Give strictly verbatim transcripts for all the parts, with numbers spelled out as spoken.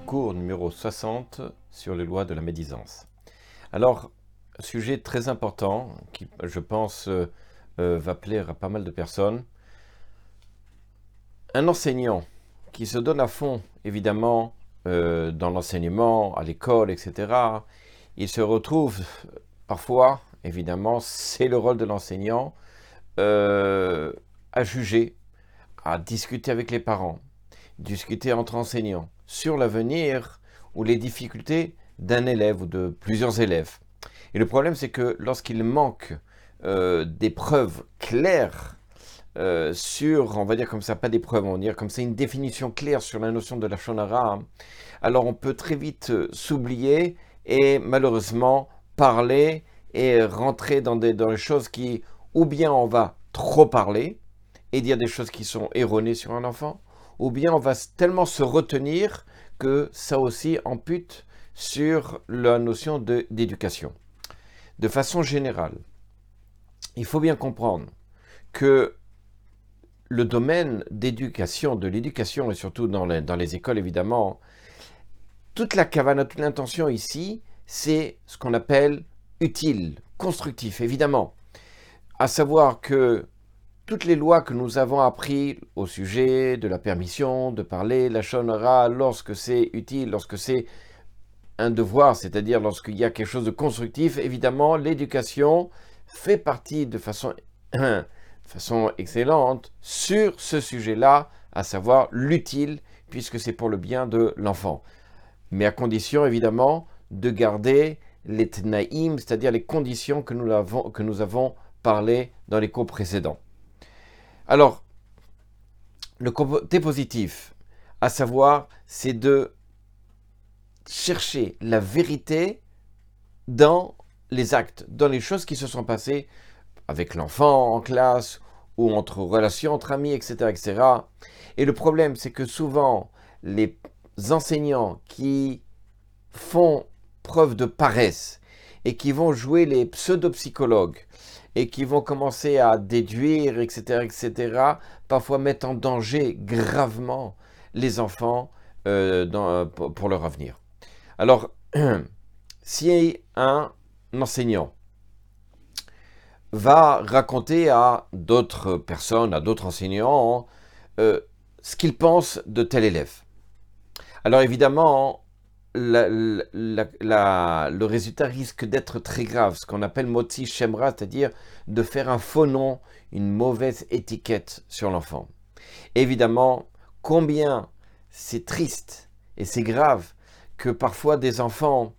cours numéro soixante sur les lois de la médisance. Alors, sujet très important qui, je pense, euh, euh, va plaire à pas mal de personnes. Un enseignant qui se donne à fond, évidemment, euh, dans l'enseignement, à l'école, et cetera, il se retrouve parfois, évidemment, c'est le rôle de l'enseignant, euh, à juger, à discuter avec les parents, discuter entre enseignants sur l'avenir ou les difficultés d'un élève ou de plusieurs élèves. Et le problème, c'est que lorsqu'il manque euh, des preuves claires euh, sur, on va dire comme ça, pas des preuves, on va dire comme ça, une définition claire sur la notion de la shonara, alors on peut très vite euh, s'oublier et malheureusement parler et rentrer dans des, dans des choses qui, ou bien on va trop parler et dire des choses qui sont erronées sur un enfant, ou bien on va tellement se retenir que ça aussi ampute sur la notion de, d'éducation. De façon générale, il faut bien comprendre que le domaine d'éducation, de l'éducation et surtout dans les, dans les écoles évidemment, toute la kavana, toute l'intention ici, c'est ce qu'on appelle utile, constructif évidemment. À savoir que toutes les lois que nous avons apprises au sujet de la permission de parler la shonara lorsque c'est utile, lorsque c'est un devoir, c'est-à-dire lorsqu'il y a quelque chose de constructif, évidemment, l'éducation fait partie de façon, de façon excellente sur ce sujet-là, à savoir l'utile, puisque c'est pour le bien de l'enfant. Mais à condition, évidemment, de garder les tnaïm, c'est-à-dire les conditions que nous avons, que nous avons parlé dans les cours précédents. Alors, le côté positif, à savoir, c'est de chercher la vérité dans les actes, dans les choses qui se sont passées avec l'enfant en classe ou entre relations entre amis, et cetera, et cetera. Et le problème, c'est que souvent, les enseignants qui font preuve de paresse et qui vont jouer les pseudo-psychologues et qui vont commencer à déduire, et cetera, et cetera, parfois mettent en danger gravement les enfants euh, dans, pour leur avenir. Alors, si un enseignant va raconter à d'autres personnes, à d'autres enseignants, euh, ce qu'il pense de tel élève, alors évidemment, la, la, la, le résultat risque d'être très grave, ce qu'on appelle motzi shemra, c'est-à-dire de faire un faux nom, une mauvaise étiquette sur l'enfant. Évidemment, combien c'est triste et c'est grave que parfois des enfants,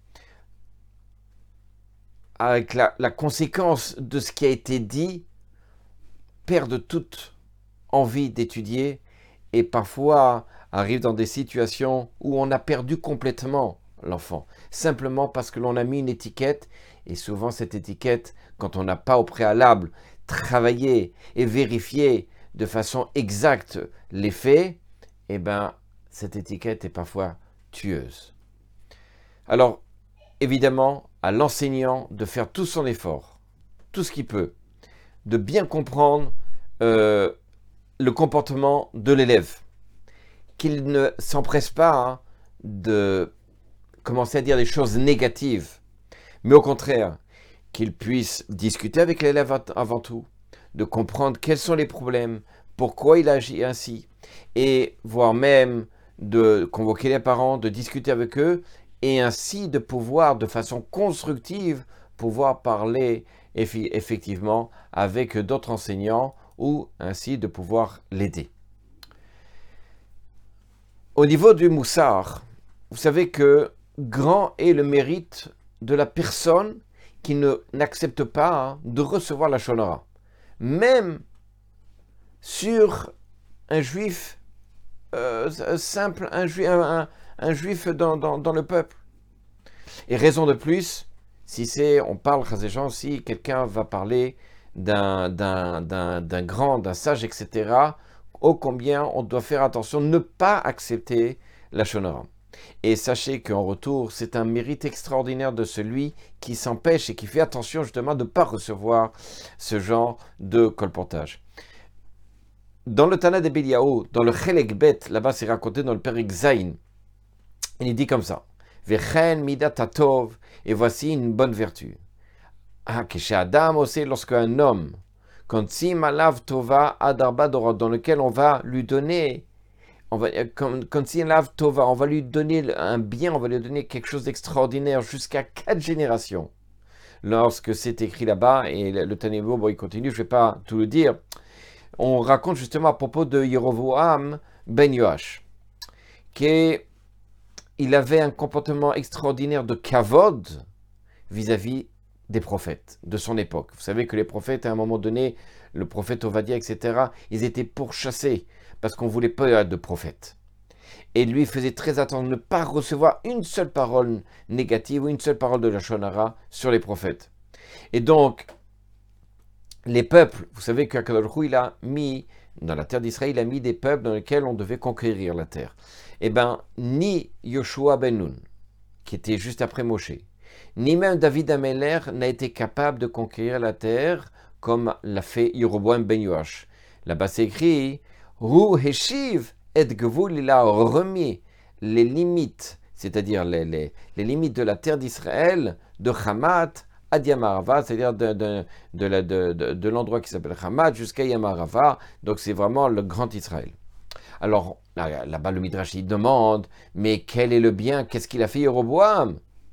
avec la, la conséquence de ce qui a été dit, perdent toute envie d'étudier et parfois arrivent dans des situations où on a perdu complètement l'enfant, simplement parce que l'on a mis une étiquette, et souvent cette étiquette, quand on n'a pas au préalable travaillé et vérifié de façon exacte les faits, eh bien, cette étiquette est parfois tueuse. Alors, évidemment, à l'enseignant de faire tout son effort, tout ce qu'il peut, de bien comprendre euh, le comportement de l'élève, qu'il ne s'empresse pas hein, de commencer à dire des choses négatives, mais au contraire, qu'il puisse discuter avec l'élève avant tout, de comprendre quels sont les problèmes, pourquoi il agit ainsi, et voire même de convoquer les parents, de discuter avec eux, et ainsi de pouvoir, de façon constructive, pouvoir parler effectivement avec d'autres enseignants ou ainsi de pouvoir l'aider. Au niveau du moussard, vous savez que grand est le mérite de la personne qui ne, n'accepte pas hein, de recevoir la shonara. Même sur un juif euh, simple, un juif, un, un juif dans, dans, dans le peuple. Et raison de plus, si c'est, on parle, si quelqu'un va parler d'un, d'un, d'un, d'un grand, d'un sage, et cetera, ô combien on doit faire attention, ne pas accepter la shonara. Et sachez qu'en retour, c'est un mérite extraordinaire de celui qui s'empêche et qui fait attention justement de ne pas recevoir ce genre de colportage. Dans le Tana de Beliaou, dans le Chelek Bet, là-bas c'est raconté dans le Perek Zayin, Il dit comme ça. Vechen midat hatov, et voici une bonne vertu. Ah, que Adam aussi, lorsque un homme, quand simalav tova adarba dorot, dans lequel on va lui donner, on va, quand simalav tova, on va lui donner un bien, on va lui donner quelque chose d'extraordinaire jusqu'à quatre générations. Lorsque c'est écrit là-bas, et le Tanebo, bon, il continue, je ne vais pas tout le dire, on raconte justement à propos de Yerovoam ben Yoash, qu'il avait un comportement extraordinaire de kavod vis-à-vis des prophètes de son époque. Vous savez que les prophètes, à un moment donné, le prophète Ovadia, et cetera, ils étaient pourchassés parce qu'on ne voulait pas de prophètes. Et lui faisait très attention de ne pas recevoir une seule parole négative ou une seule parole de la Shonara sur les prophètes. Et donc, les peuples, vous savez qu'Akadosh Hu, il a mis, dans la terre d'Israël, il a mis des peuples dans lesquels on devait conquérir la terre. Eh bien, ni Yoshua ben Nun, qui était juste après Moshe, ni même David Ameler n'a été capable de conquérir la terre comme l'a fait Yeroboam ben Yoash. Là-bas c'est écrit Hu Heshiv et Gevul, il a remis les limites, c'est-à-dire les, les, les limites de la terre d'Israël, de Hamat à Yamarava, c'est-à-dire de, de, de, la, de, de, de l'endroit qui s'appelle Hamat jusqu'à Yamarava, donc c'est vraiment le grand Israël. Alors là-bas le Midrash il demande, mais quel est le bien, qu'est-ce qu'il a fait Yeroboam,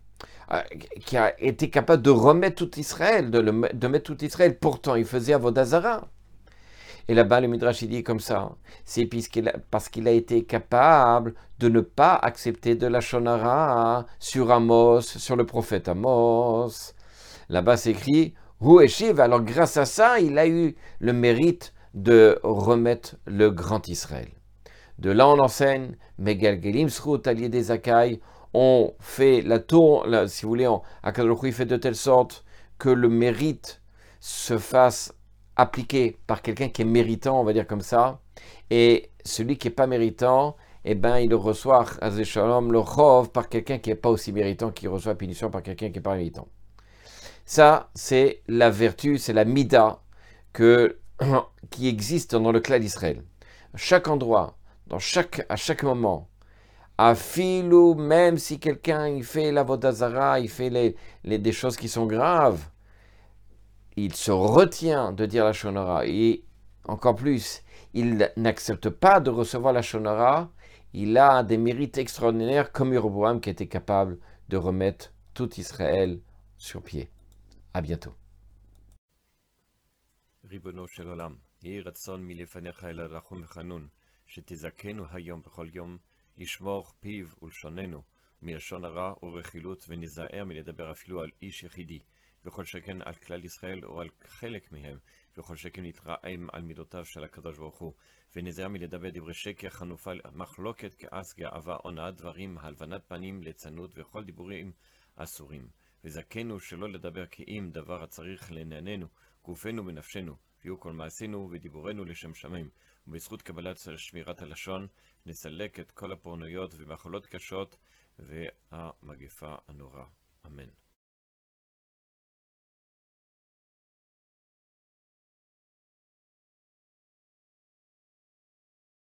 qui a été capable de remettre tout Israël, de, le, de mettre tout Israël. Pourtant, il faisait Avodah Zara. Et là-bas, le Midrash, il dit comme ça, c'est parce qu'il a été capable de ne pas accepter de la Shonara sur Amos, sur le prophète Amos. Là-bas, c'est écrit, Hu Eshiv. Alors, grâce à ça, il a eu le mérite de remettre le grand Israël. De là, on enseigne, Megal Gelim Srut Alié des Zakai, on fait la tour, la, si vous voulez, Akadosh Hu fait de telle sorte que le mérite se fasse appliquer par quelqu'un qui est méritant, on va dire comme ça, et celui qui n'est pas méritant, eh ben, il reçoit Azé Shalom le Chov par quelqu'un qui n'est pas aussi méritant, qui reçoit la punition par quelqu'un qui n'est pas méritant. Ça, c'est la vertu, c'est la mida que, qui existe dans le clan d'Israël. À chaque endroit, dans chaque, à chaque moment, à filou, même si quelqu'un il fait l'avodah zara, il fait les, les, des choses qui sont graves, il se retient de dire la shonara, et encore plus, il n'accepte pas de recevoir la shonara, il a des mérites extraordinaires comme Yeroboam qui était capable de remettre tout Israël sur pied. À bientôt. ריבונו של עולם, יהי רצון מלפניך אל הרחום וחנון, שתזכנו היום בכל יום, לשמור פיו ולשוננו, מלשון הרע ורכילות, וניזהר מלדבר אפילו על איש יחידי, וכל שכן על כלל ישראל או על חלק מהם, וכל שכן נתרעם על מידותיו של הקדוש ברוך הוא, וניזהר מלדבר דברי שקר, חנופה, מחלוקת, כעס, גאווה, הונאת דברים, הלבנת פנים, ליצנות וכל דיבורים אסורים. וזכנו שלא לדבר כי אם דבר הצריך לענייננו, גופנו ונפשנו, ויהיו כל מעשינו ודיבורנו לשם שמיים, ובזכות קבלת שמירת הלשון, נסלק את כל הפורנויות ומחלות קשות והמגפה הנורא. אמן.